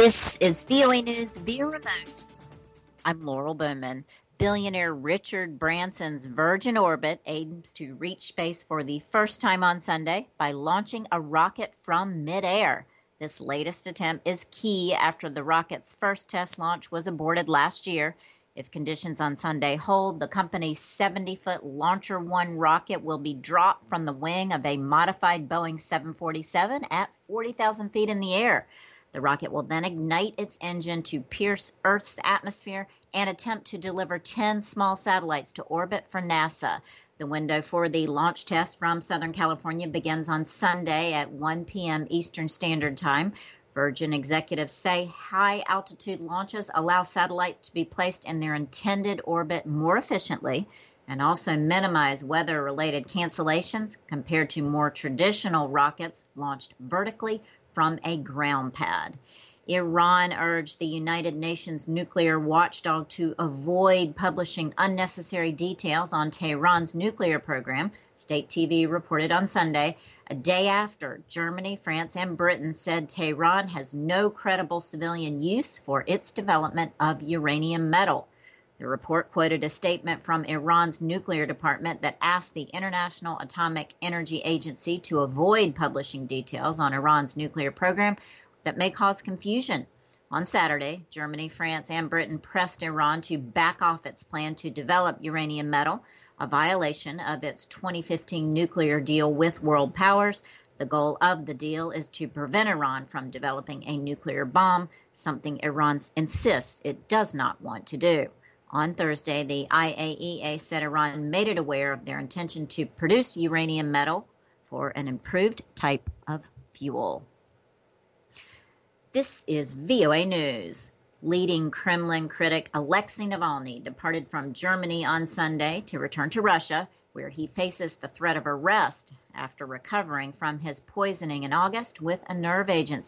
This is VOA News via remote. I'm Laurel Bowman. Billionaire Richard Branson's Virgin Orbit aims to reach space for the first time on Sunday by launching a rocket from midair. This latest attempt is key after the rocket's first test launch was aborted last year. If conditions on Sunday hold, the company's 70-foot Launcher One rocket will be dropped from the wing of a modified Boeing 747 at 40,000 feet in the air. The rocket will then ignite its engine to pierce Earth's atmosphere and attempt to deliver 10 small satellites to orbit for NASA. The window for the launch test from Southern California begins on Sunday at 1 p.m. Eastern Standard Time. Virgin executives say high-altitude launches allow satellites to be placed in their intended orbit more efficiently and also minimize weather-related cancellations compared to more traditional rockets launched vertically from a ground pad. Iran urged the United Nations nuclear watchdog to avoid publishing unnecessary details on Tehran's nuclear program, state TV reported on Sunday, a day after Germany, France, and Britain said Tehran has no credible civilian use for its development of uranium metal. The report quoted a statement from Iran's nuclear department that asked the International Atomic Energy Agency to avoid publishing details on Iran's nuclear program that may cause confusion. On Saturday, Germany, France, and Britain pressed Iran to back off its plan to develop uranium metal, a violation of its 2015 nuclear deal with world powers. The goal of the deal is to prevent Iran from developing a nuclear bomb, something Iran insists it does not want to do. On Thursday, the IAEA said Iran made it aware of their intention to produce uranium metal for an improved type of fuel. This is VOA News. Leading Kremlin critic Alexei Navalny departed from Germany on Sunday to return to Russia, where he faces the threat of arrest after recovering from his poisoning in August with a nerve agent.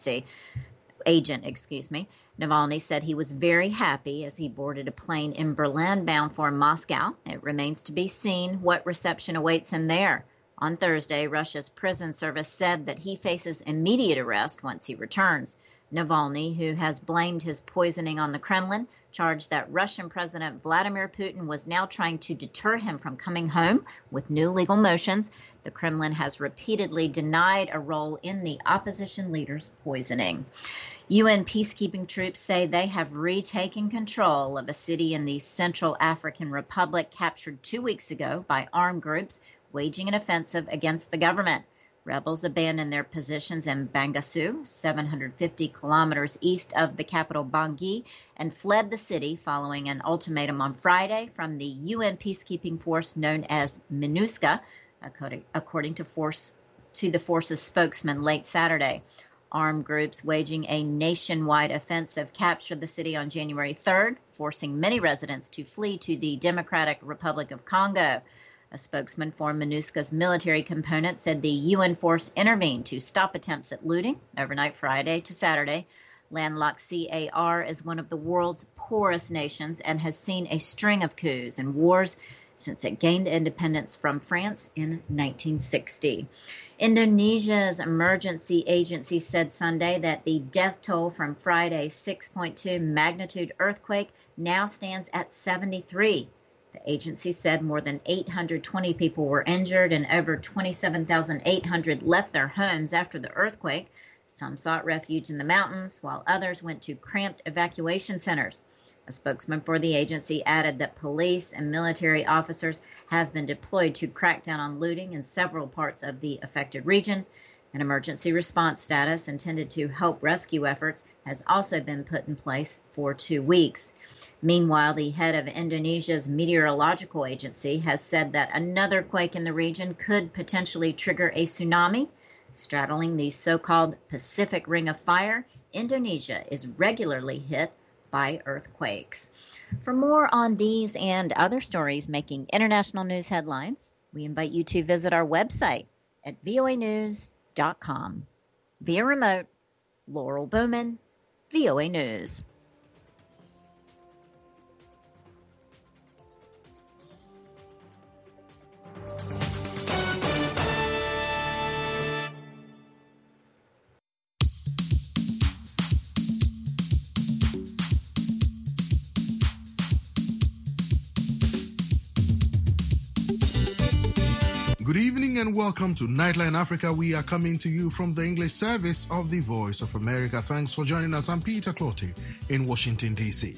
Navalny said he was very happy as he boarded a plane in Berlin bound for Moscow. It remains to be seen what reception awaits him there. On Thursday, Russia's prison service said that he faces immediate arrest once he returns. Navalny, who has blamed his poisoning on the Kremlin, charged that Russian President Vladimir Putin was now trying to deter him from coming home with new legal motions. The Kremlin has repeatedly denied a role in the opposition leader's poisoning. UN peacekeeping troops say they have retaken control of a city in the Central African Republic captured 2 weeks ago by armed groups waging an offensive against the government. Rebels abandoned their positions in Bangassou, 750 kilometers east of the capital Bangui, and fled the city following an ultimatum on Friday from the UN peacekeeping force known as MINUSCA, according to the force's spokesman late Saturday. Armed groups waging a nationwide offensive captured the city on January 3rd, forcing many residents to flee to the Democratic Republic of Congo. A spokesman for MINUSCA's military component said the UN force intervened to stop attempts at looting overnight Friday to Saturday. Landlocked CAR is one of the world's poorest nations and has seen a string of coups and wars since it gained independence from France in 1960. Indonesia's emergency agency said Sunday that the death toll from Friday's 6.2 magnitude earthquake now stands at 73. The agency said more than 820 people were injured and over 27,800 left their homes after the earthquake. Some sought refuge in the mountains, while others went to cramped evacuation centers. A spokesman for the agency added that police and military officers have been deployed to crack down on looting in several parts of the affected region. An emergency response status intended to help rescue efforts has also been put in place for 2 weeks. Meanwhile, the head of Indonesia's meteorological agency has said that another quake in the region could potentially trigger a tsunami. Straddling the so-called Pacific Ring of Fire, Indonesia is regularly hit by earthquakes. For more on these and other stories making international news headlines, we invite you to visit our website at voanews.com. Via remote, Laurel Bowman, VOA News. Good evening and welcome to Nightline Africa. We are coming to you from the English service of the Voice of America. Thanks for joining us. I'm Peter Clottey in Washington, D.C.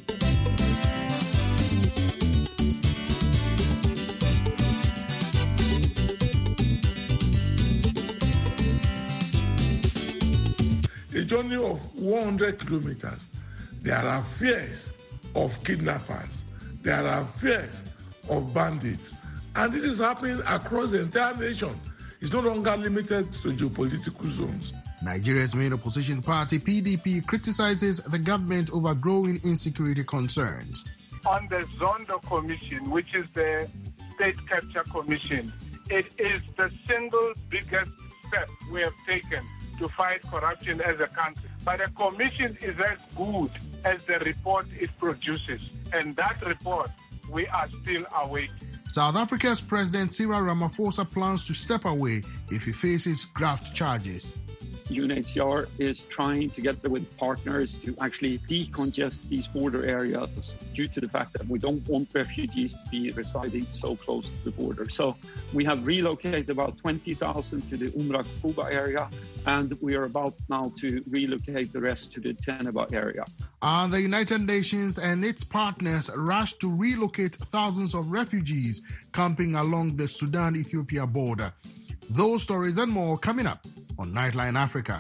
A journey of 100 kilometers. There are fears of kidnappers. There are fears of bandits. And this is happening across the entire nation. It's no longer limited to geopolitical zones. Nigeria's main opposition party, PDP, criticizes the government over growing insecurity concerns. On the Zondo Commission, which is the State Capture Commission, it is the single biggest step we have taken to fight corruption as a country. But a commission is as good as the report it produces. And that report, we are still awaiting. South Africa's President Cyril Ramaphosa plans to step away if he faces graft charges. UNHCR is trying together with partners to actually decongest these border areas due to the fact that we don't want refugees to be residing so close to the border. So we have relocated about 20,000 to the Umra-Kuba area, and we are about now to relocate the rest to the Teneba area. The United Nations and its partners rushed to relocate thousands of refugees camping along the Sudan-Ethiopia border. Those stories and more coming up on Nightline Africa.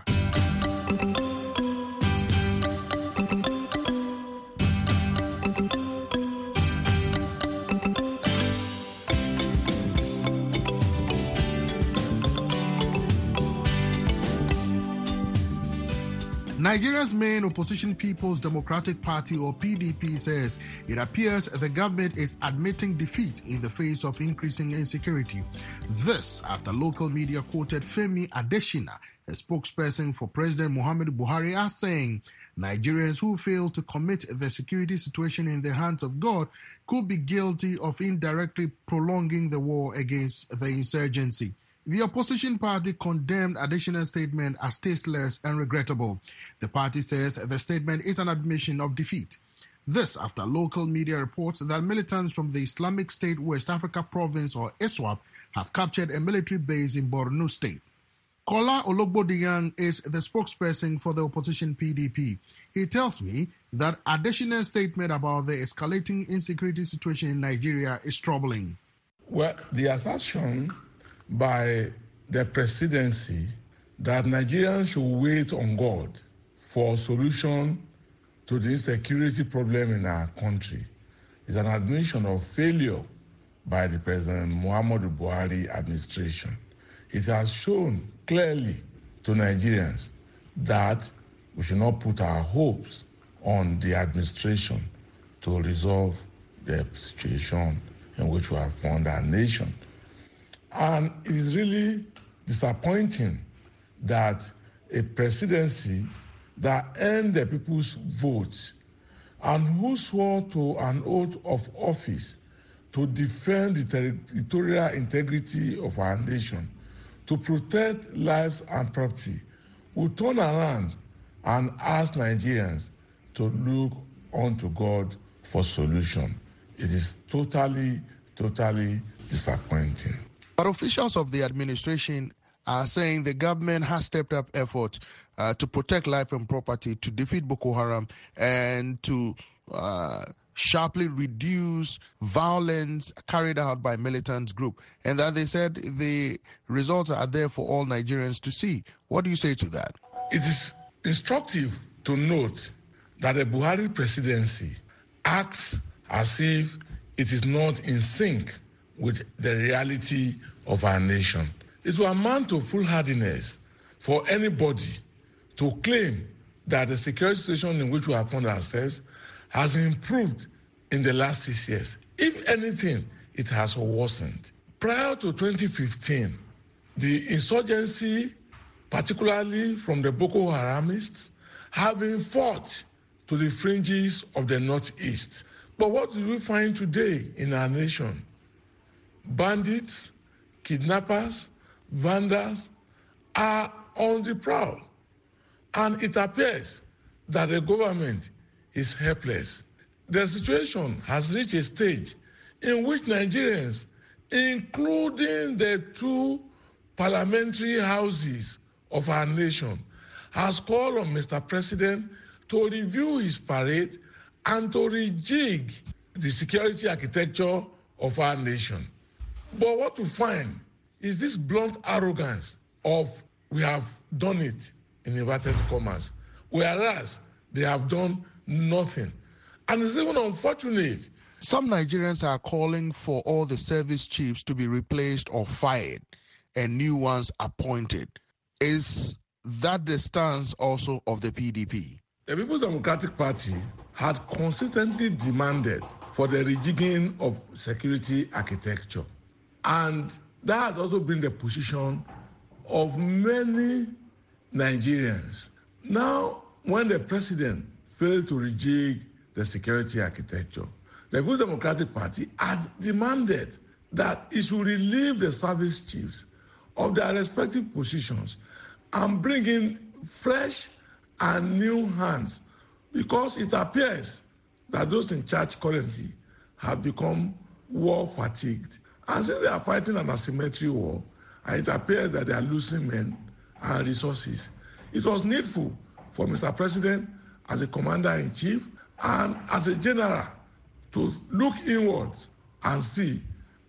Nigeria's main opposition People's Democratic Party, or PDP, says it appears the government is admitting defeat in the face of increasing insecurity. This after local media quoted Femi Adesina, a spokesperson for President Muhammadu Buhari, as saying Nigerians who fail to commit the security situation in the hands of God could be guilty of indirectly prolonging the war against the insurgency. The opposition party condemned Adesina's statement as tasteless and regrettable. The party says the statement is an admission of defeat. This after local media reports that militants from the Islamic State West Africa Province, or ISWAP, have captured a military base in Borno State. Kola Ologbodiyan is the spokesperson for the opposition PDP. He tells me that Adesina's statement about the escalating insecurity situation in Nigeria is troubling. Well, the assertion by the presidency that Nigerians should wait on God for a solution to the insecurity problem in our country is an admission of failure by the President Muhammadu Buhari administration. It has shown clearly to Nigerians that we should not put our hopes on the administration to resolve the situation in which we have found our nation. And it is really disappointing that a presidency that earned the people's votes and who swore to an oath of office to defend the territorial integrity of our nation, to protect lives and property, will turn around and ask Nigerians to look unto God for solution. It is totally disappointing. But officials of the administration are saying the government has stepped up effort to protect life and property, to defeat Boko Haram, and to sharply reduce violence carried out by militant group. And that they said the results are there for all Nigerians to see. What do you say to that? It is instructive to note that the Buhari presidency acts as if it is not in sync with the reality of our nation. It will amount to foolhardiness for anybody to claim that the security situation in which we have found ourselves has improved in the last 6 years. If anything, it has worsened. Prior to 2015, the insurgency, particularly from the Boko Haramists, have been fought to the fringes of the Northeast. But what do we find today in our nation? Bandits, kidnappers, vandals are on the prowl. And it appears that the government is helpless. The situation has reached a stage in which Nigerians including the two parliamentary houses of our nation, has called on Mr. President to review his parade and to rejig the security architecture of our nation. But what we find is this blunt arrogance of we have done it in inverted commas, whereas they have done nothing. And it's even unfortunate. Some Nigerians are calling for all the service chiefs to be replaced or fired and new ones appointed. Is that the stance also of the PDP? The People's Democratic Party had consistently demanded for the rejigging of security architecture. And that had also been the position of many Nigerians. Now, when the president failed to rejig the security architecture, the People's Democratic Party had demanded that it should relieve the service chiefs of their respective positions and bring in fresh and new hands, because it appears that those in charge currently have become war fatigued. And since they are fighting an asymmetry war, and it appears that they are losing men and resources, it was needful for Mr. President, as a commander-in-chief and as a general, to look inwards and see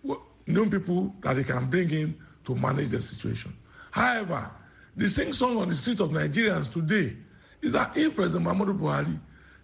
new people that they can bring in to manage the situation. However, the sing-song on the street of Nigerians today is that if President Muhammadu Buhari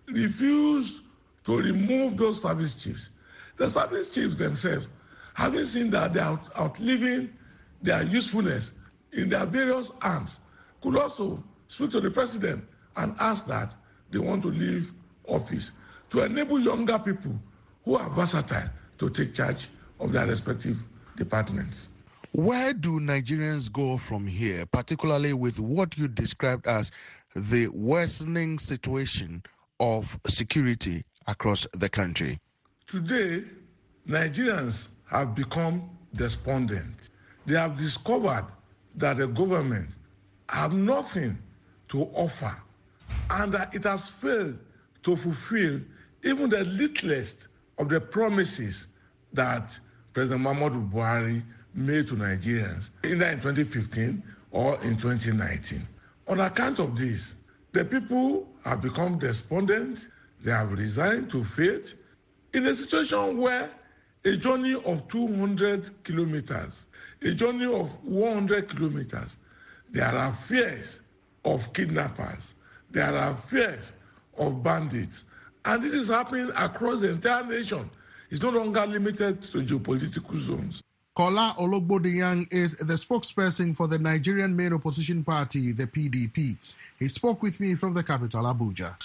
refused to remove those service chiefs, the service chiefs themselves, having seen that they are outliving their usefulness in their various arms, could also speak to the president and ask that they want to leave office to enable younger people who are versatile to take charge of their respective departments. Where do Nigerians go from here, particularly with what you described as the worsening situation of security across the country? Today, Nigerians have become despondent. They have discovered that the government have nothing to offer and that it has failed to fulfill even the littlest of the promises that President Muhammadu Buhari made to Nigerians, either in 2015 or in 2019. On account of this, the people have become despondent. They have resigned to fate in a situation where a journey of 200 kilometers, a journey of 100 kilometers, there are fears of kidnappers, there are fears of bandits. And this is happening across the entire nation. It's no longer limited to geopolitical zones. Kola Ologbodiyang is the spokesperson for the Nigerian main opposition party, the PDP. He spoke with me from the capital, Abuja.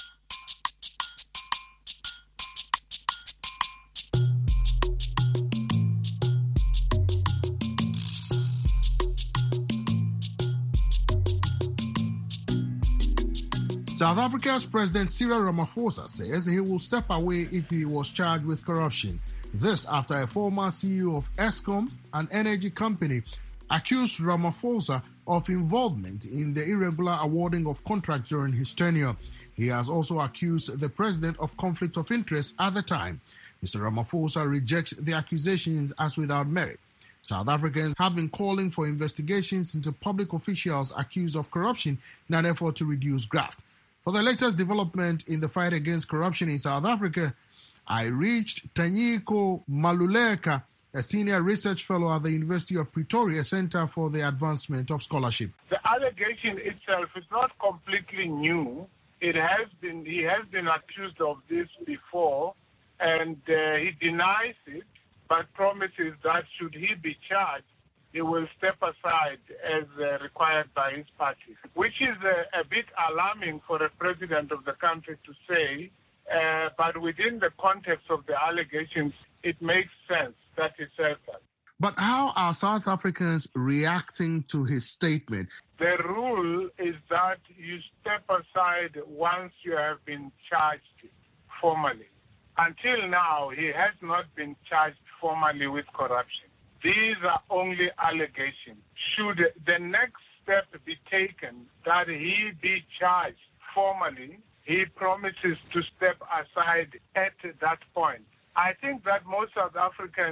South Africa's President Cyril Ramaphosa says he will step away if he was charged with corruption. This after a former CEO of Eskom, an energy company, accused Ramaphosa of involvement in the irregular awarding of contracts during his tenure. He has also accused the president of conflict of interest at the time. Mr. Ramaphosa rejects the accusations as without merit. South Africans have been calling for investigations into public officials accused of corruption in an effort to reduce graft. For the latest development in the fight against corruption in South Africa, I reached Tanyiko Maluleka, a senior research fellow at the University of Pretoria Center for the Advancement of Scholarship. The allegation itself is not completely new. He has been accused of this before, and he denies it, but promises that should he be charged, he will step aside as required by his party, which is a bit alarming for a president of the country to say, but within the context of the allegations, it makes sense that he says that. But how are South Africans reacting to his statement? The rule is that you step aside once you have been charged formally. Until now, he has not been charged formally with corruption. These are only allegations. Should the next step be taken that he be charged formally, he promises to step aside at that point. I think that most South Africans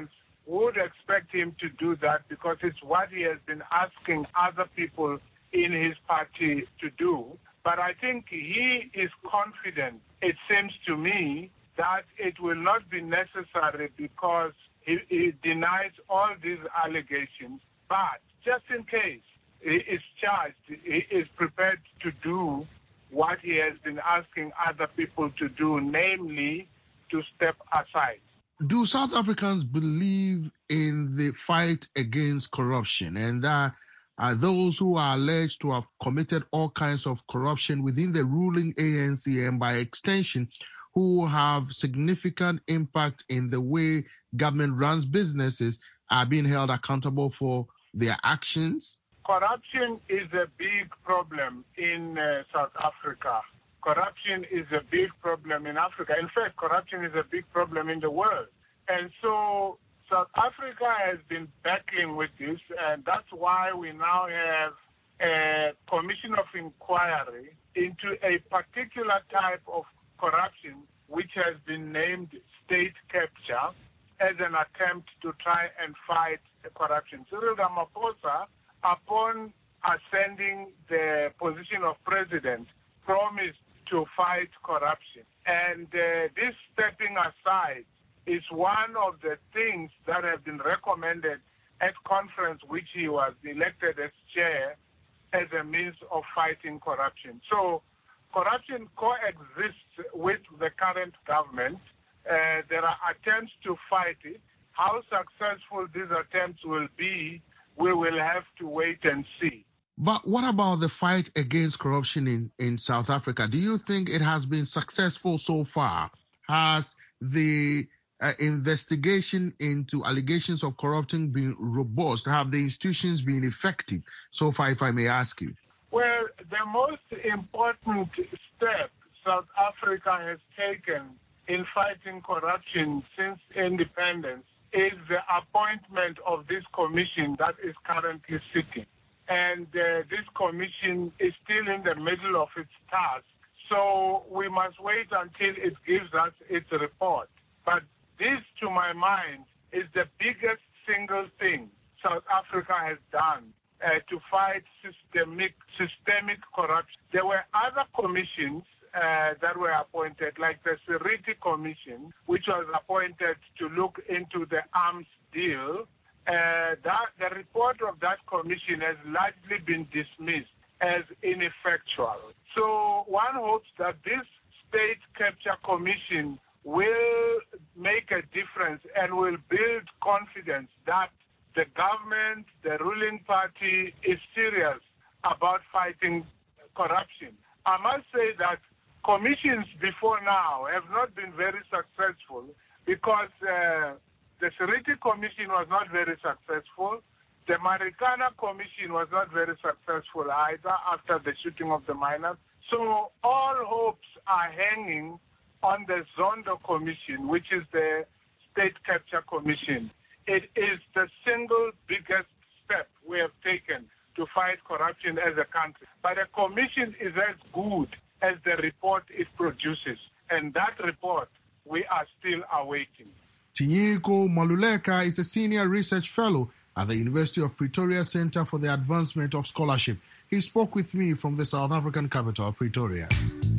we would expect him to do that because it's what he has been asking other people in his party to do. But I think he is confident, it seems to me, that it will not be necessary because he denies all these allegations. But just in case he is charged, he is prepared to do what he has been asking other people to do, namely to step aside. Do South Africans believe in the fight against corruption, and that those who are alleged to have committed all kinds of corruption within the ruling ANC and by extension who have significant impact in the way government runs businesses are being held accountable for their actions? Corruption is a big problem in South Africa. Corruption is a big problem in Africa. In fact, corruption is a big problem in the world. And so South Africa has been battling with this, and that's why we now have a commission of inquiry into a particular type of corruption which has been named state capture as an attempt to try and fight corruption. Cyril Ramaphosa, upon ascending the position of president, promised to fight corruption. And this stepping aside is one of the things that have been recommended at conference which he was elected as chair as a means of fighting corruption. So corruption coexists with the current government. There are attempts to fight it. How successful these attempts will be, we will have to wait and see. But what about the fight against corruption in South Africa? Do you think it has been successful so far? Has the investigation into allegations of corruption been robust? Have the institutions been effective so far, if I may ask you? Well, the most important step South Africa has taken in fighting corruption since independence is the appointment of this commission that is currently sitting. And this commission is still in the middle of its task. So we must wait until it gives us its report. But this, to my mind, is the biggest single thing South Africa has done to fight systemic corruption. There were other commissions that were appointed, like the Seriti Commission, which was appointed to look into the arms deal. The report of that commission has largely been dismissed as ineffectual. So one hopes that this state capture commission will make a difference and will build confidence that the government, the ruling party, is serious about fighting corruption. I must say that commissions before now have not been very successful because the Seriti Commission was not very successful. The Marikana Commission was not very successful either after the shooting of the miners. So all hopes are hanging on the Zondo Commission, which is the State Capture Commission. It is the single biggest step we have taken to fight corruption as a country. But a commission is as good as the report it produces. And that report we are still awaiting. Tinyiko Maluleka is a senior research fellow at the University of Pretoria Center for the Advancement of Scholarship. He spoke with me from the South African capital, Pretoria.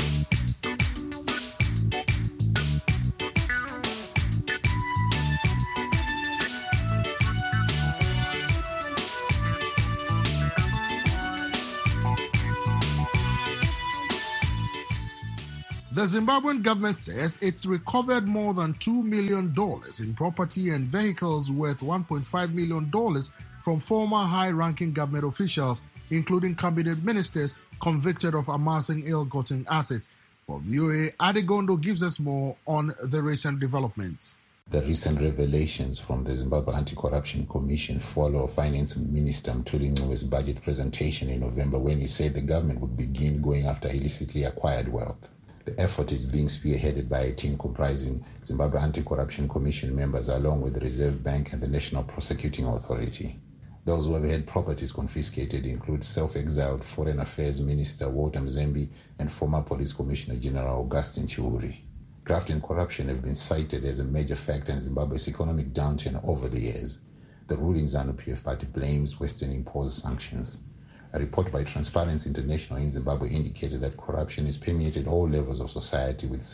The Zimbabwean government says it's recovered more than $2 million in property and vehicles worth $1.5 million from former high-ranking government officials, including cabinet ministers convicted of amassing ill-gotten assets. For VOA, Adegondo gives us more on the recent developments. The recent revelations from the Zimbabwe Anti-Corruption Commission follow Finance Minister Mthuli Ncwebe's budget presentation in November when he said the government would begin going after illicitly acquired wealth. The effort is being spearheaded by a team comprising Zimbabwe Anti-Corruption Commission members along with the Reserve Bank and the National Prosecuting Authority. Those who have had properties confiscated include self-exiled Foreign Affairs Minister Walter Mzembe and former Police Commissioner General Augustine Chiuri. Graft and corruption have been cited as a major factor in Zimbabwe's economic downturn over the years. The ruling ZANU-PF party blames Western-imposed sanctions. A report by Transparency International in Zimbabwe indicated that corruption has permeated all levels of society, with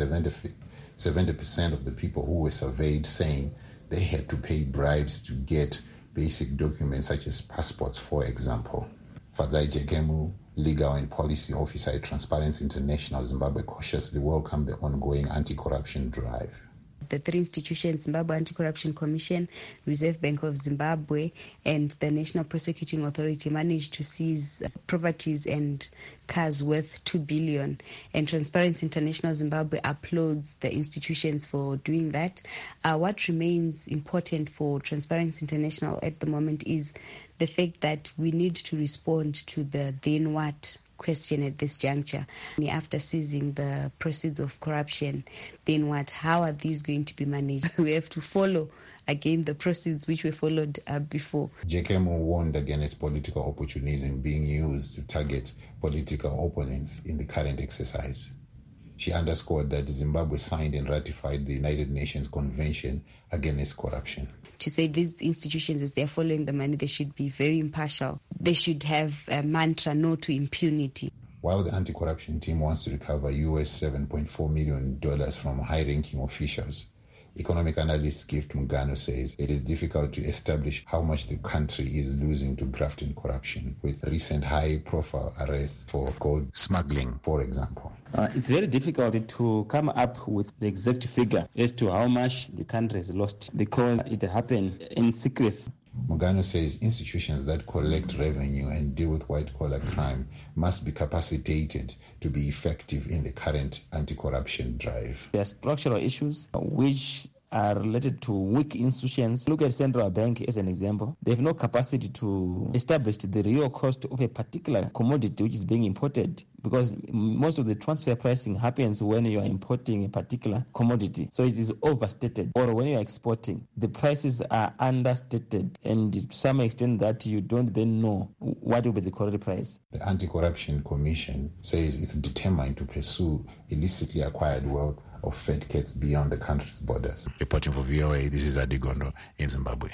70% of the people who were surveyed saying they had to pay bribes to get basic documents such as passports, for example. Fadzai Jekemu, Legal and Policy Officer at Transparency International Zimbabwe, cautiously welcomed the ongoing anti-corruption drive. The three institutions, Zimbabwe Anti-Corruption Commission, Reserve Bank of Zimbabwe, and the National Prosecuting Authority, managed to seize properties and cars worth 2 billion. And Transparency International Zimbabwe applauds the institutions for doing that. What remains important for Transparency International at the moment is the fact that we need to respond to the then what question at this juncture. After seizing the proceeds of corruption, then what? How are these going to be managed? We have to follow again the proceeds which were followed before. Jekemu warned against political opportunism being used to target political opponents in the current exercise. She underscored that Zimbabwe signed and ratified the United Nations Convention Against Corruption. To say these institutions, as they're following the money, they should be very impartial. They should have a mantra, no to impunity. While the anti-corruption team wants to recover US $7.4 million from high-ranking officials, economic analyst Gift Mugano says it is difficult to establish how much the country is losing to graft and corruption, with recent high-profile arrests for gold smuggling, for example. It's very difficult to come up with the exact figure as to how much the country has lost, because it happened in secrecy. Mugano says institutions that collect revenue and deal with white-collar crime must be capacitated to be effective in the current anti-corruption drive. There are structural issues which are related to weak institutions. Look at Central Bank as an example. They have no capacity to establish the real cost of a particular commodity which is being imported, because most of the transfer pricing happens when you are importing a particular commodity. So it is overstated. Or when you are exporting, the prices are understated, and to some extent that you don't then know what will be the correct price. The Anti-Corruption Commission says it's determined to pursue illicitly acquired wealth of fed cats beyond the country's borders. Reporting for VOA, this is Adi Gondo in Zimbabwe.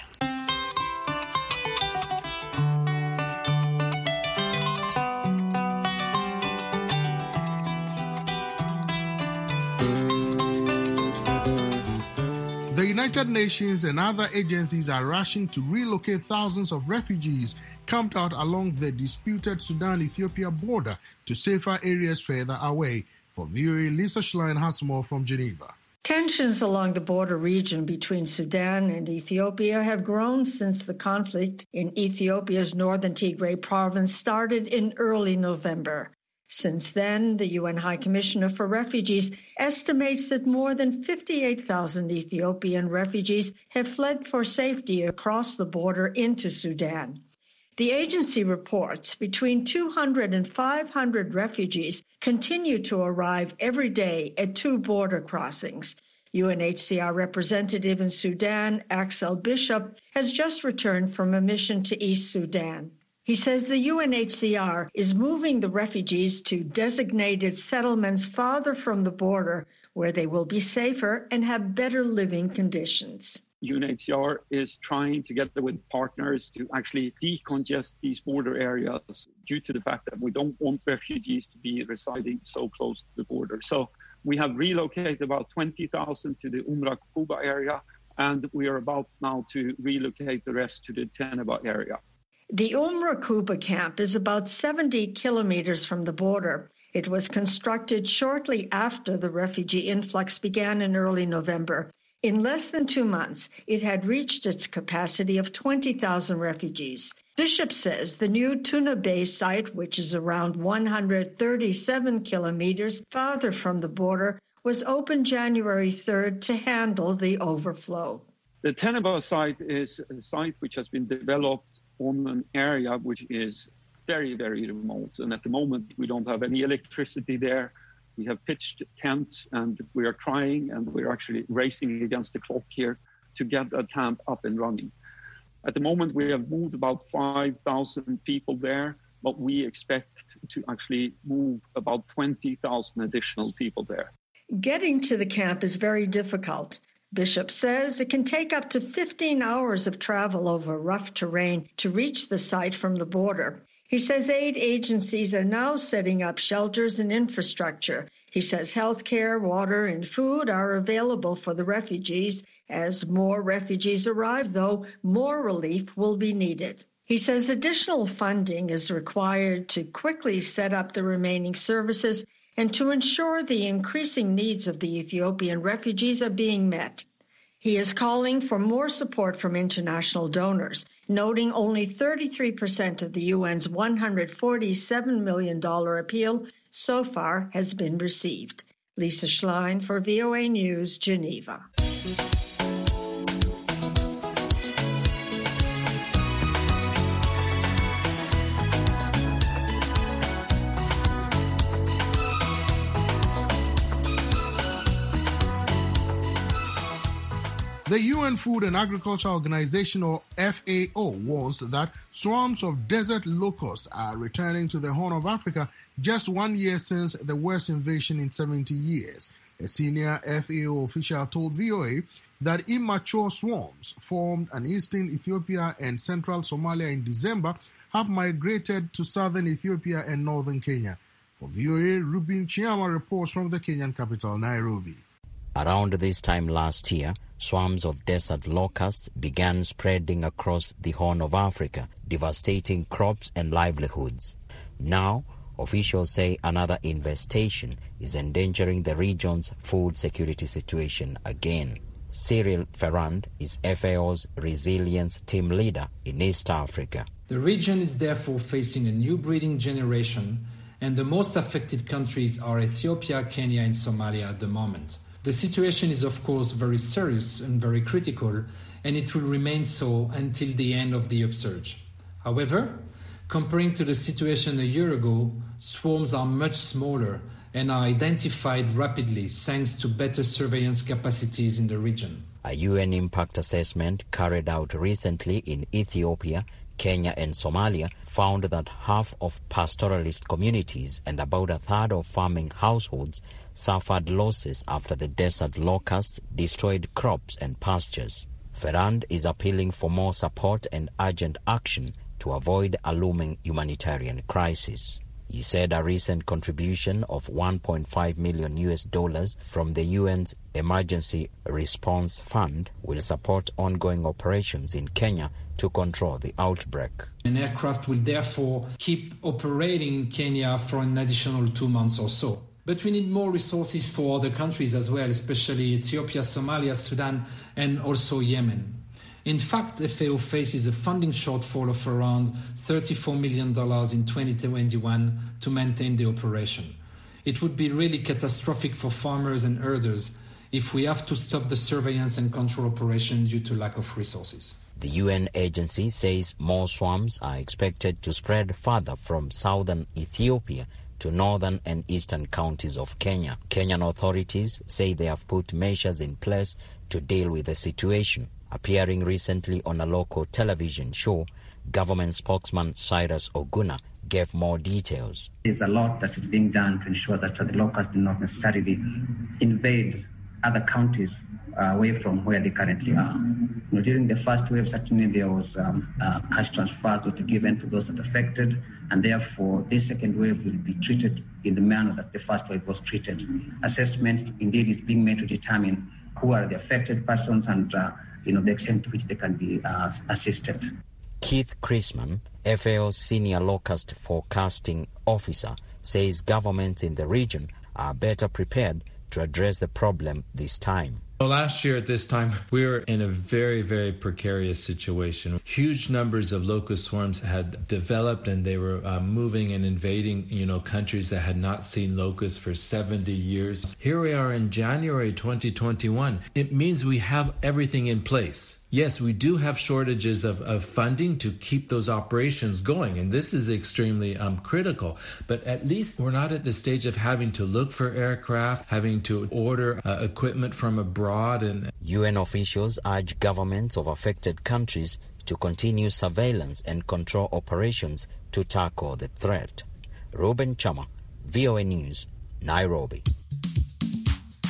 The United Nations and other agencies are rushing to relocate thousands of refugees camped out along the disputed Sudan-Ethiopia border to safer areas further away. For VOA, Lisa Schlein has more from Geneva. Tensions along the border region between Sudan and Ethiopia have grown since the conflict in Ethiopia's northern Tigray province started in early November. Since then, the UN High Commissioner for Refugees estimates that more than 58,000 Ethiopian refugees have fled for safety across the border into Sudan. The agency reports between 200 and 500 refugees continue to arrive every day at two border crossings. UNHCR representative in Sudan, Axel Bishop, has just returned from a mission to East Sudan. He says the UNHCR is moving the refugees to designated settlements farther from the border, where they will be safer and have better living conditions. UNHCR is trying together with partners to actually decongest these border areas due to the fact that we don't want refugees to be residing so close to the border. So we have relocated about 20,000 to the Umra Kuba area, and we are about now to relocate the rest to the Teneba area. The Umra Kuba camp is about 70 kilometers from the border. It was constructed shortly after the refugee influx began in early November. In less than 2 months, it had reached its capacity of 20,000 refugees. Bishop says the new Tuna Bay site, which is around 137 kilometers farther from the border, was opened January 3rd to handle the overflow. The Teneba site is a site which has been developed on an area which is very, very remote. And at the moment, we don't have any electricity there. We have pitched tents, and we are trying, and we're actually racing against the clock here to get that camp up and running. At the moment, we have moved about 5,000 people there, but we expect to actually move about 20,000 additional people there. Getting to the camp is very difficult. Bishop says it can take up to 15 hours of travel over rough terrain to reach the site from the border. He says aid agencies are now setting up shelters and infrastructure. He says health care, water, and food are available for the refugees. As more refugees arrive, though, more relief will be needed. He says additional funding is required to quickly set up the remaining services and to ensure the increasing needs of the Ethiopian refugees are being met. He is calling for more support from international donors, noting only 33% of the UN's $147 million appeal so far has been received. Lisa Schlein for VOA News, Geneva. The UN Food and Agriculture Organization, or FAO, warns that swarms of desert locusts are returning to the Horn of Africa just 1 year since the worst invasion in 70 years. A senior FAO official told VOA that immature swarms formed in eastern Ethiopia and central Somalia in December have migrated to southern Ethiopia and northern Kenya. For VOA, Rubin Chiama reports from the Kenyan capital, Nairobi. Around this time last year, swarms of desert locusts began spreading across the Horn of Africa, devastating crops and livelihoods. Now, officials say another infestation is endangering the region's food security situation again. Cyril Ferrand is FAO's resilience team leader in East Africa. The region is therefore facing a new breeding generation, and the most affected countries are Ethiopia, Kenya, and Somalia at the moment. The situation is, of course, very serious and very critical, and it will remain so until the end of the upsurge. However, comparing to the situation a year ago, swarms are much smaller and are identified rapidly thanks to better surveillance capacities in the region. A UN impact assessment carried out recently in Ethiopia, Kenya and Somalia found that half of pastoralist communities and about a third of farming households suffered losses after the desert locusts destroyed crops and pastures. Ferrand is appealing for more support and urgent action to avoid a looming humanitarian crisis. He said a recent contribution of $1.5 million from the UN's Emergency Response Fund will support ongoing operations in Kenya to control the outbreak. An aircraft will therefore keep operating in Kenya for an additional 2 months or so. But we need more resources for other countries as well, especially Ethiopia, Somalia, Sudan, and also Yemen. In fact, FAO faces a funding shortfall of around $34 million in 2021 to maintain the operation. It would be really catastrophic for farmers and herders if we have to stop the surveillance and control operation due to lack of resources. The UN agency says more swarms are expected to spread further from southern Ethiopia to northern and eastern counties of Kenya. Kenyan authorities say they have put measures in place to deal with the situation. Appearing recently on a local television show, government spokesman Cyrus Oguna gave more details. There's a lot that is being done to ensure that the locusts do not necessarily invade other counties away from where they currently are. During the first wave, certainly there was cash transfers that were given to those that affected, and therefore this second wave will be treated in the manner that the first wave was treated. Assessment indeed is being made to determine who are the affected persons and the extent to which they can be assisted. Keith Chrisman, FAO's senior locust forecasting officer, says governments in the region are better prepared to address the problem this time. Well, last year at this time, we were in a very, very precarious situation. Huge numbers of locust swarms had developed, and they were moving and invading, countries that had not seen locusts for 70 years. Here we are in January 2021. It means we have everything in place. Yes, we do have shortages of funding to keep those operations going, and this is extremely critical. But at least we're not at the stage of having to look for aircraft, having to order equipment from abroad. And UN officials urge governments of affected countries to continue surveillance and control operations to tackle the threat. Ruben Chama, VOA News, Nairobi.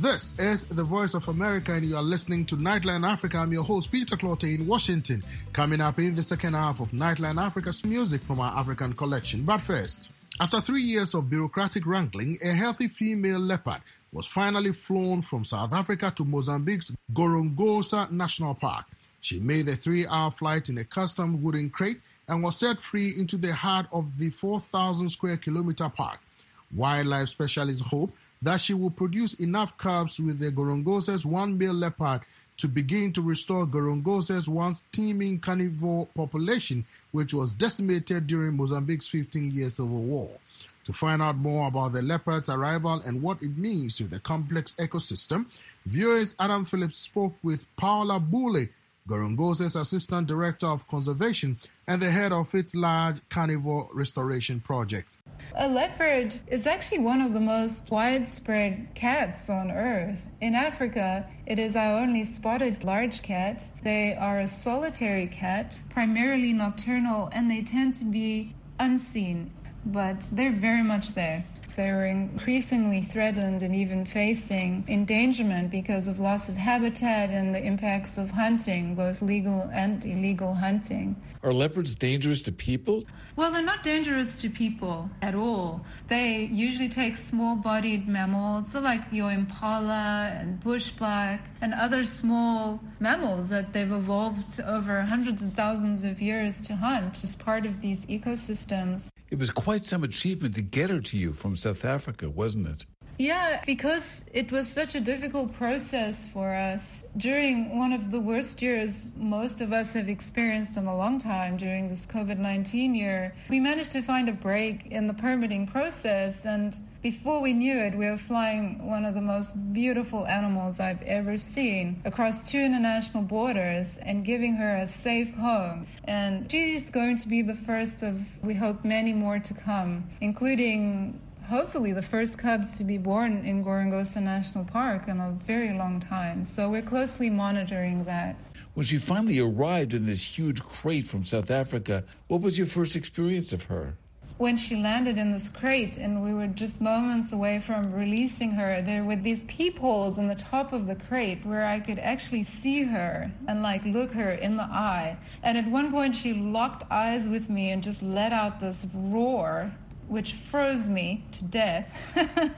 This is the Voice of America, and you are listening to Nightline Africa. I'm your host, Peter Clottey in Washington. Coming up in the second half of Nightline Africa's music from our African collection. But first, after 3 years of bureaucratic wrangling, a healthy female leopard was finally flown from South Africa to Mozambique's Gorongosa National Park. She made a 3-hour flight in a custom wooden crate and was set free into the heart of the 4,000 square kilometer park. Wildlife specialists hope that she will produce enough cubs with the Gorongosa's 1 male leopard to begin to restore Gorongosa's once teeming carnivore population, which was decimated during Mozambique's 15-year civil war. To find out more about the leopard's arrival and what it means to the complex ecosystem, viewers Adam Phillips spoke with Paula Boole, Gorongosa's Assistant Director of Conservation and the head of its large carnivore restoration project. A leopard is actually one of the most widespread cats on Earth. In Africa, it is our only spotted large cat. They are a solitary cat, primarily nocturnal, and they tend to be unseen, but they're very much there. They're increasingly threatened and even facing endangerment because of loss of habitat and the impacts of hunting, both legal and illegal hunting. Are leopards dangerous to people? Well, they're not dangerous to people at all. They usually take small-bodied mammals, so like your impala and bushbuck and other small mammals that they've evolved over hundreds of thousands of years to hunt as part of these ecosystems. It was quite some achievement to get her to you from South Africa, wasn't it? Yeah, because it was such a difficult process for us. During one of the worst years most of us have experienced in a long time, during this COVID-19 year, we managed to find a break in the permitting process, and before we knew it, we were flying one of the most beautiful animals I've ever seen across 2 international borders and giving her a safe home. And she's going to be the first of, we hope, many more to come, including hopefully the first cubs to be born in Gorongosa National Park in a very long time. So we're closely monitoring that. When she finally arrived in this huge crate from South Africa, what was your first experience of her? When she landed in this crate and we were just moments away from releasing her, there were these peepholes in the top of the crate where I could actually see her and look her in the eye. And at one point she locked eyes with me and just let out this roar, which froze me to death.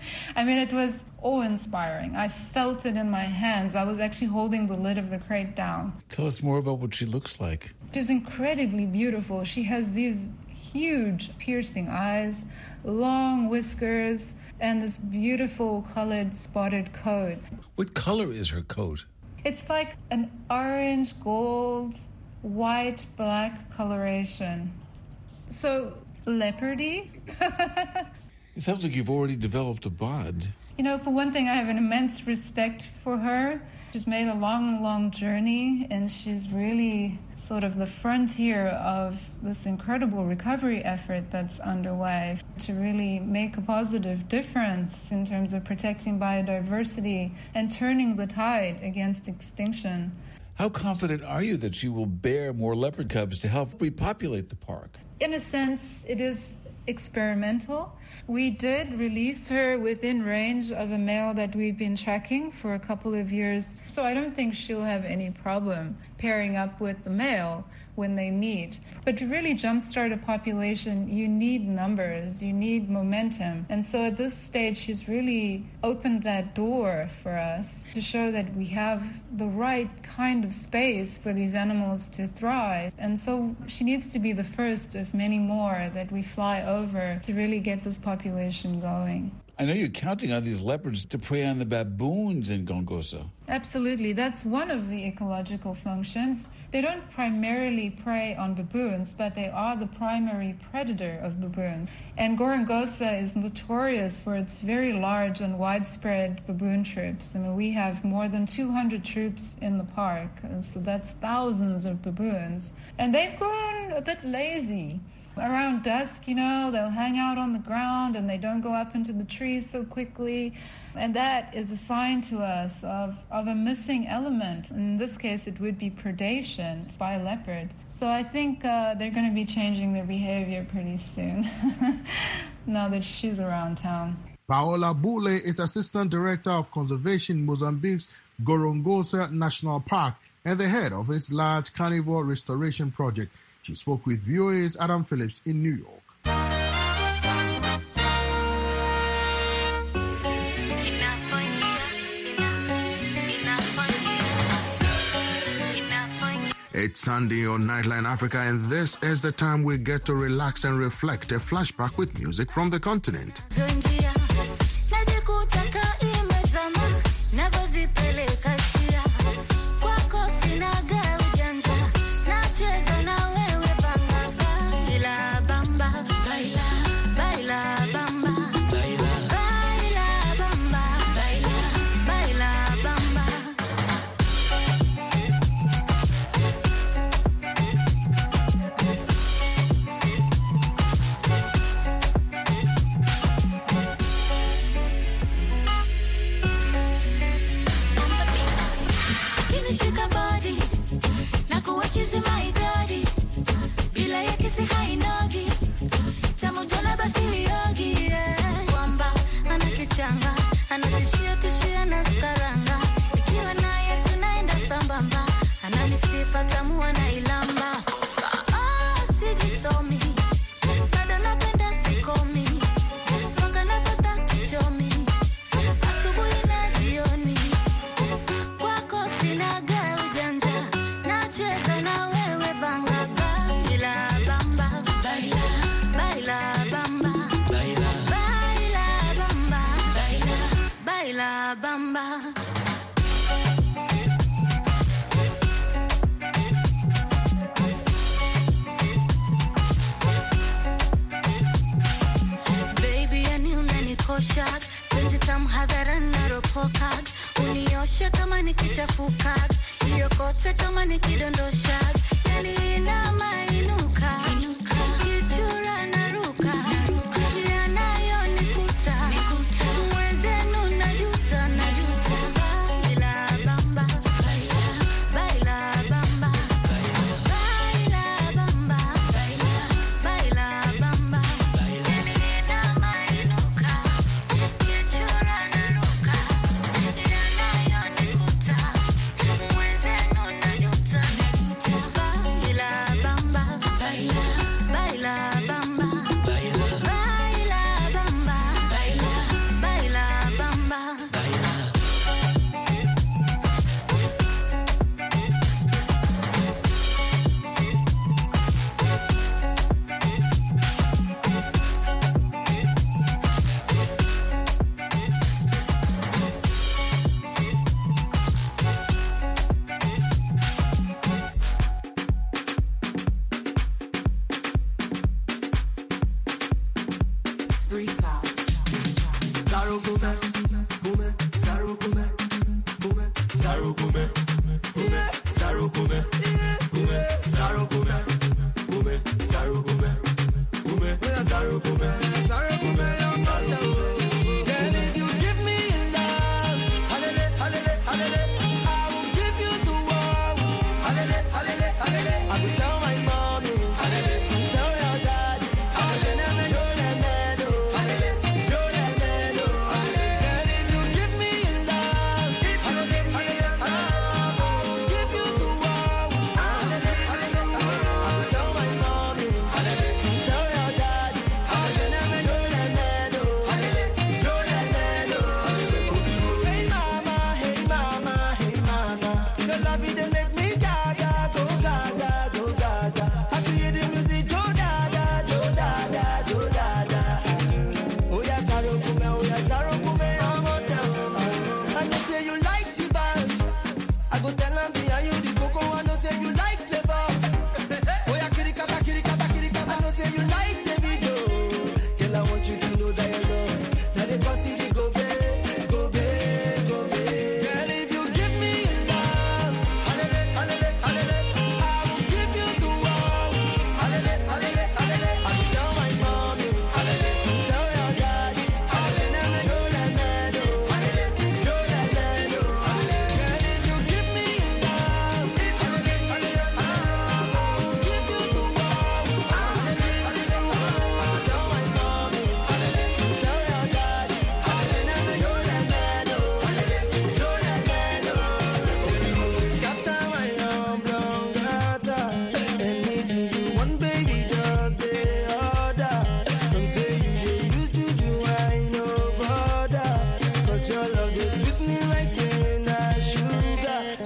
I mean, it was awe-inspiring. I felt it in my hands. I was actually holding the lid of the crate down. Tell us more about what she looks like. She's incredibly beautiful. She has these huge piercing eyes, long whiskers, and this beautiful colored spotted coat. What color is her coat? It's like an orange, gold, white, black coloration. So leopardy. It sounds like you've already developed a bond. You know, for one thing, I have an immense respect for her. She's made a long, long journey, and she's really sort of the frontier of this incredible recovery effort that's underway to really make a positive difference in terms of protecting biodiversity and turning the tide against extinction. How confident are you that she will bear more leopard cubs to help repopulate the park? In a sense, it is experimental. We did release her within range of a male that we've been tracking for a couple of years, so I don't think she'll have any problem pairing up with the male when they meet. But to really jumpstart a population, you need numbers, you need momentum. And so at this stage, she's really opened that door for us to show that we have the right kind of space for these animals to thrive. And so she needs to be the first of many more that we fly over to really get this population going. I know you're counting on these leopards to prey on the baboons in Gorongosa. Absolutely. That's one of the ecological functions. They don't primarily prey on baboons, but they are the primary predator of baboons. And Gorongosa is notorious for its very large and widespread baboon troops. I mean, we have more than 200 troops in the park, and so that's thousands of baboons. And they've grown a bit lazy. Around dusk, you know, they'll hang out on the ground and they don't go up into the trees so quickly. And that is a sign to us of a missing element. In this case, it would be predation by a leopard. So I think they're going to be changing their behavior pretty soon, now that she's around town. Paola Bule is Assistant Director of Conservation in Mozambique's Gorongosa National Park and the head of its large carnivore restoration project. She spoke with VOA's Adam Phillips in New York. It's Sunday on Nightline Africa, and this is the time we get to relax and reflect. A flashback with music from the continent.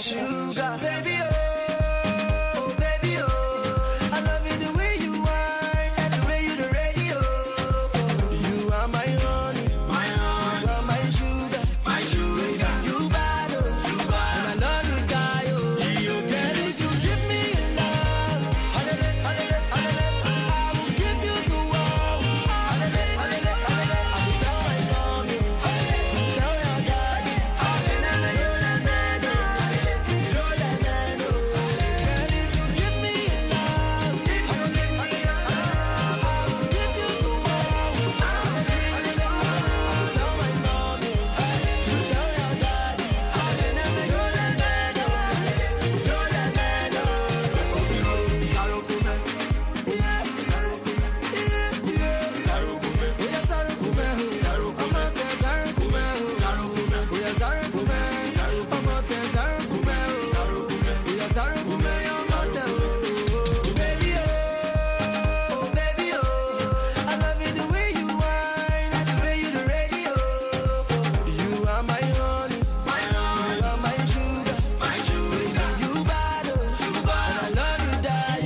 sugar, baby, oh, baby, oh. I love you the way you whine and the way you the radio. You are my honey, you are my sugar, you bad, and I love you, die, oh. Girl, if you give me your love, holiday, I will give you the world. Holiday, I will tell my mommy, to tell your daddy, and I know you're the man, you're the man, girl, if you give me your love, I will give you the world. I will tell my mommy, to tell your daddy, and I know you're the man, you're the man, baby, oh, baby, oh. I love it the way you whine and the way you the radio. You are my honey, you are my sugar, you bad, and I love you, die,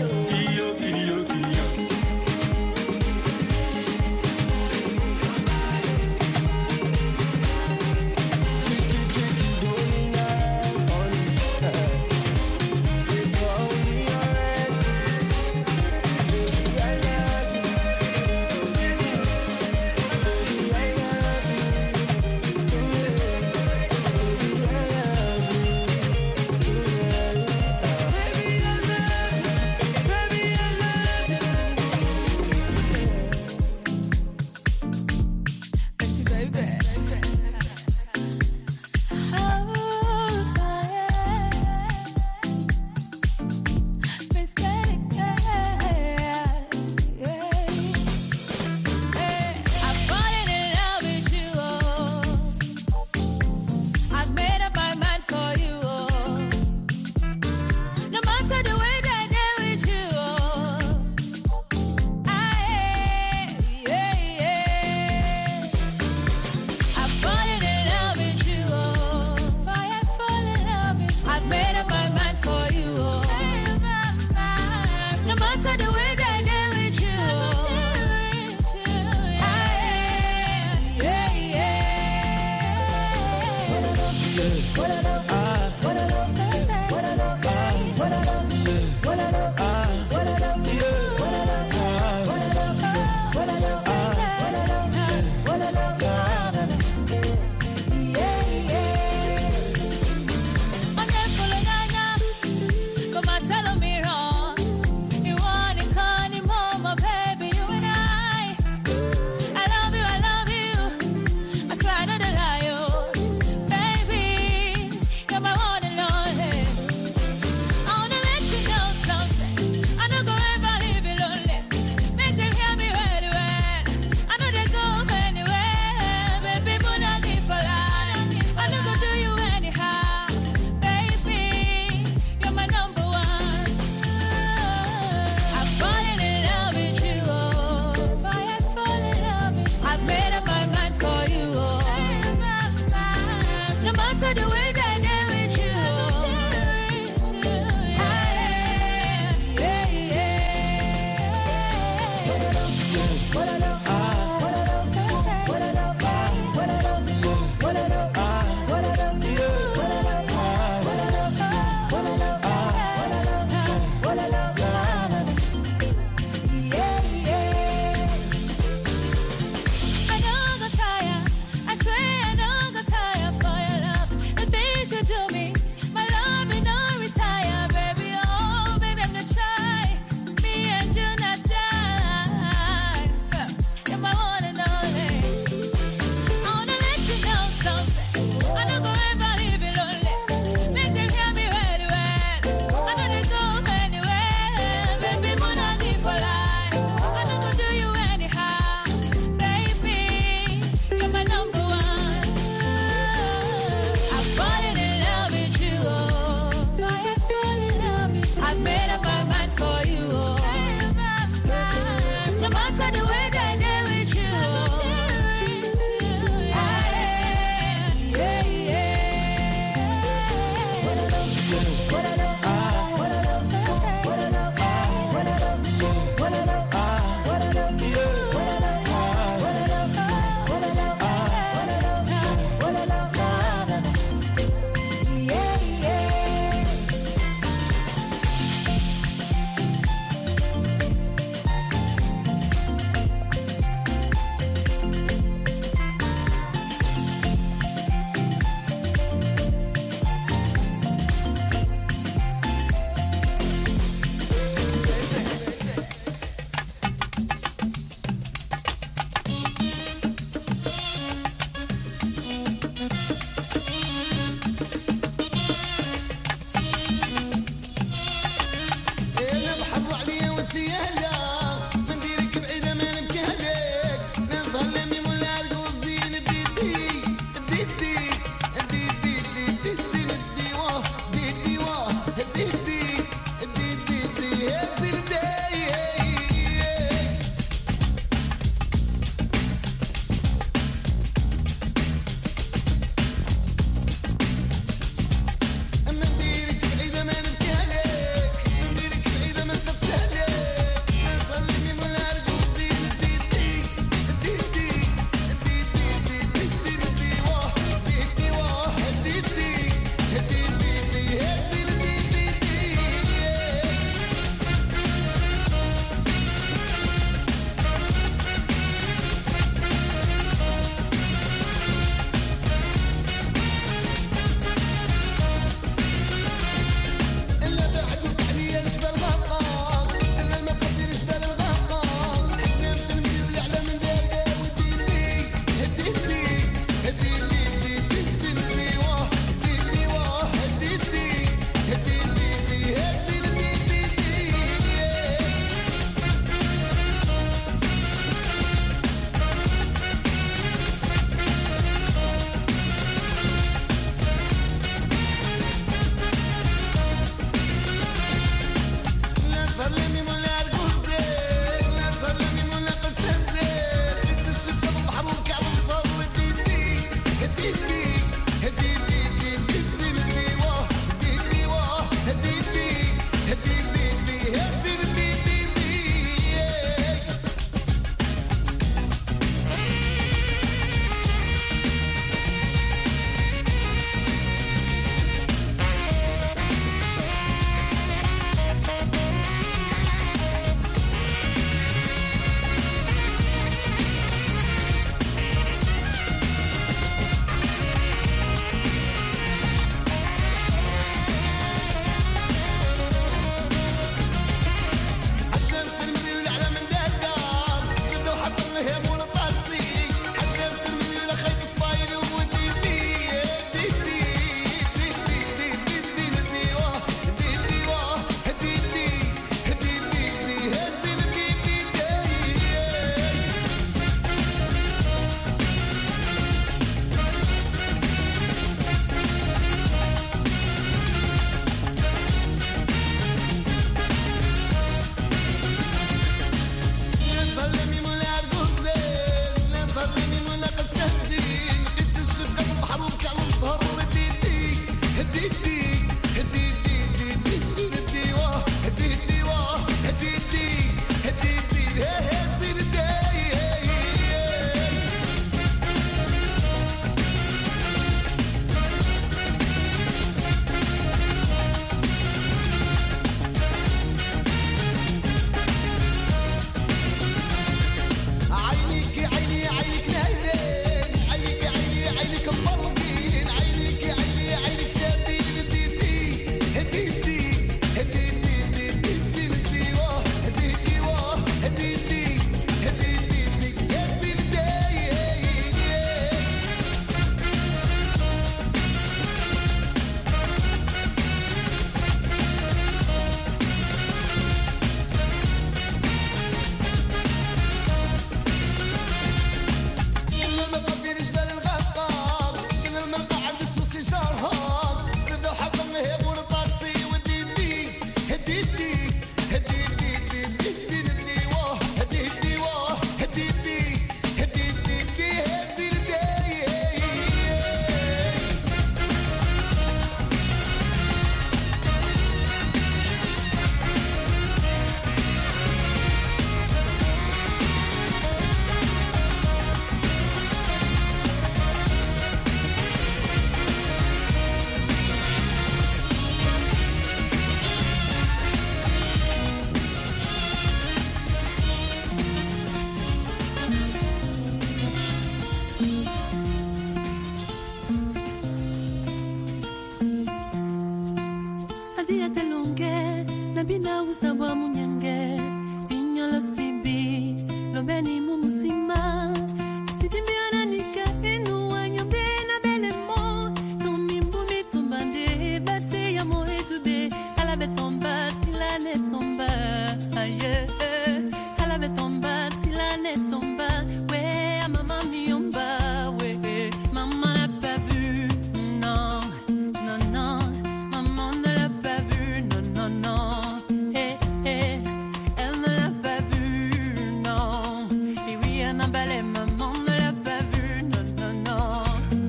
Madi atelonge, nabina usabwa munyenge, binyolo sibi, lobeni mumusima, sidimiana nika enu anyombe na belemo, tomimbumi tumbande, bate ya moe tube, alabe tomba, sila ne tomba, aye, alabe tomba, sila ne tomba, we, maman miomba, we, maman n'a pas vu, non, non, non. Maman ne l'a pas vu, non, non, non. Elle ne l'a pas vu, non. Et oui, un emballé, maman ne l'a pas vu, non, non, non.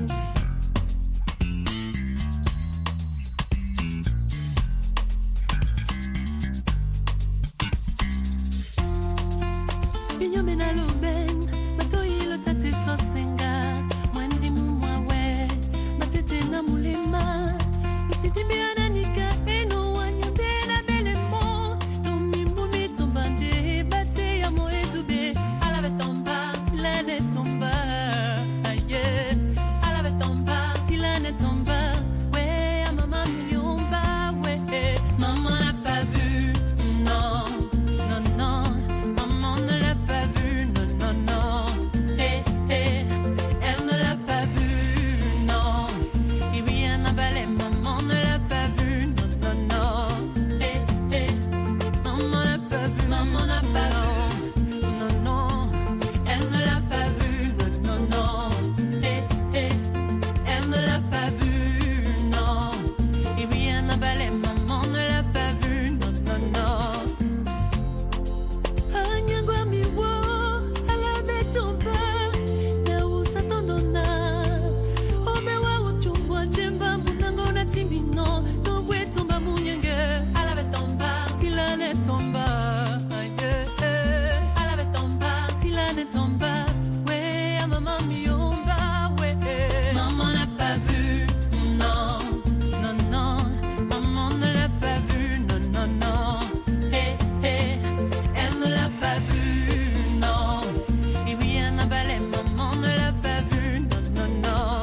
Binyo mena luben, bato ilo tate sosenga, mwendi mumwawe, matete na mulema. Isitibiana nika eno wanyabena belemo, tomimbumi tombande, bate ya moe tube, alave tomba, sila ne tomba, aye, alave tomba, sila ne tomba, we, a maman miomba, we, maman n'a pas vu, non, non, non, maman ne l'a pas vu, non, non, non, elle ne l'a pas vu, non, et oui, un emballé, maman ne l'a pas vu, non, non, non, maman n'a pas vu, maman n'a pas vu, non, non, elle ne l'a pas vu, non, non, non, elle ne l'a pas vu, non, et oui, un emballé, maman ne l'a pas vu, non, non, non. Anyangwa miwo, alabe tomba, na usatondona. Omewa uchungwa jemba, munango na timino, tongwe tomba munyenge. Alabe tomba, sila ne tomba, aye. Alabe tomba, sila ne tomba, we, a maman miomba, we. Maman n'a pas vu, non, non, non. Maman ne l'a pas vu, non, non, non. Elle ne l'a pas vu, non. Et oui, un emballé, maman ne l'a pas vu, non, non, non.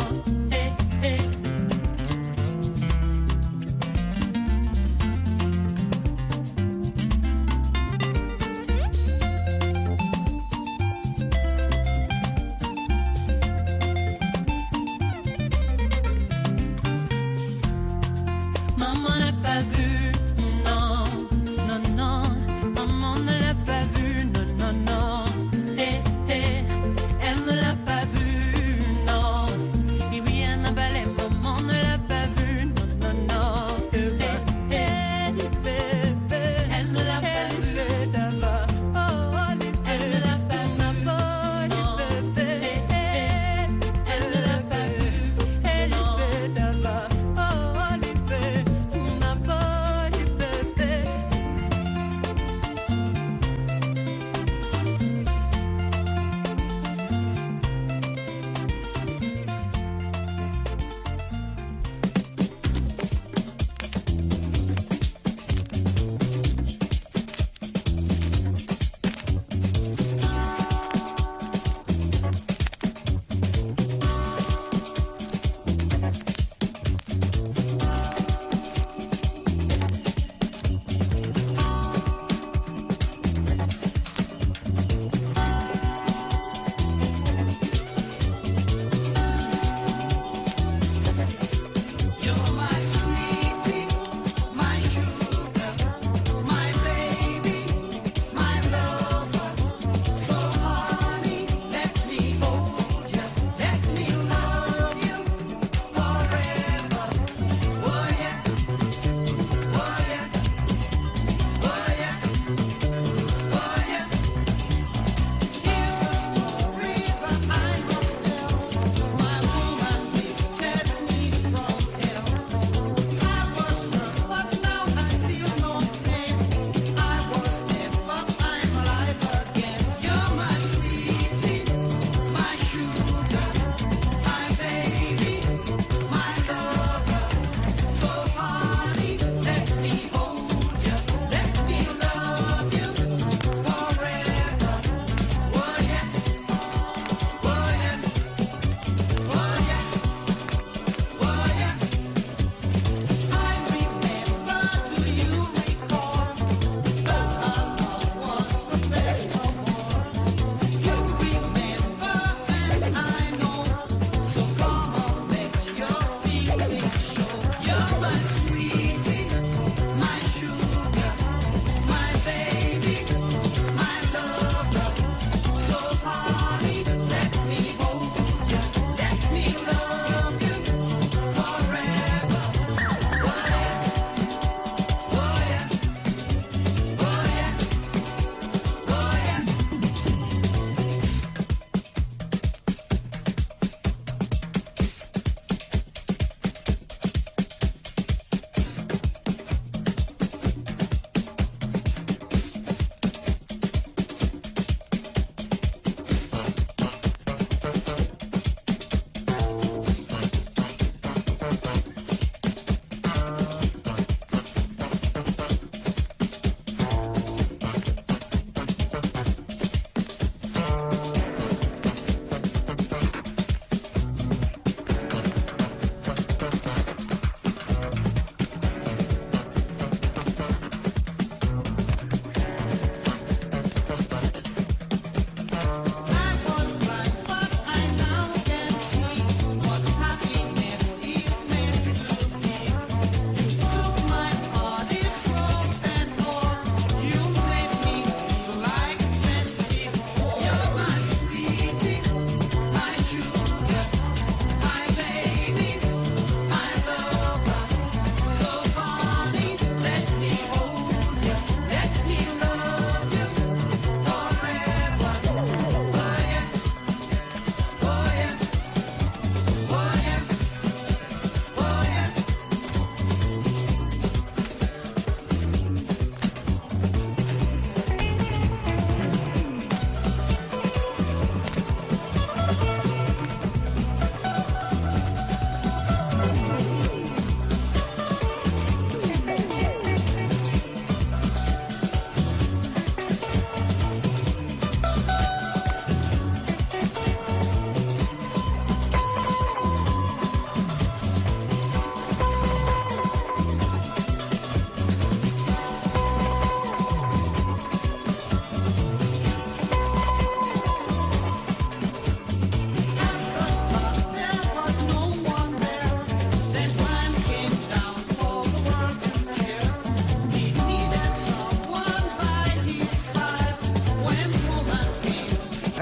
Maman n'a pas vu, non, non, non. Maman ne l'a pas vu, non, non, non. Elle ne l'a pas vu, non. Et oui, un emballé, maman ne l'a pas vu, non, non, non. Elle ne l'a pas vu, elle ne l'a pas vu, non. Elle ne l'a pas vu, non.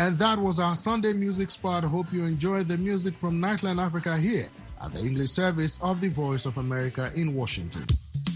And that was our Sunday music spot. Hope you enjoyed the music from Nightline Africa here at the English service of the Voice of America in Washington.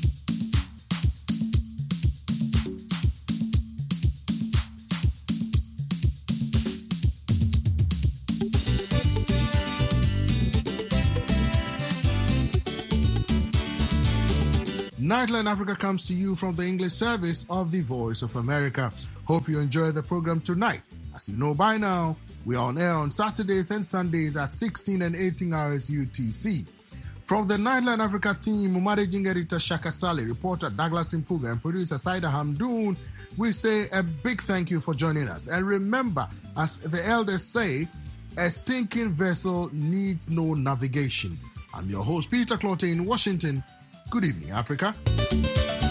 Nightline Africa comes to you from the English service of the Voice of America. Hope you enjoy the program tonight. As you know by now, we are on air on Saturdays and Sundays at 16 and 18 hours UTC. From the Nightline Africa team, managing editor Shaka Sali, reporter Douglas Impuga, and producer Saida Hamdoun, we say a big thank you for joining us. And remember, as the elders say, a sinking vessel needs no navigation. I'm your host, Peter Clotte in Washington. Good evening, Africa.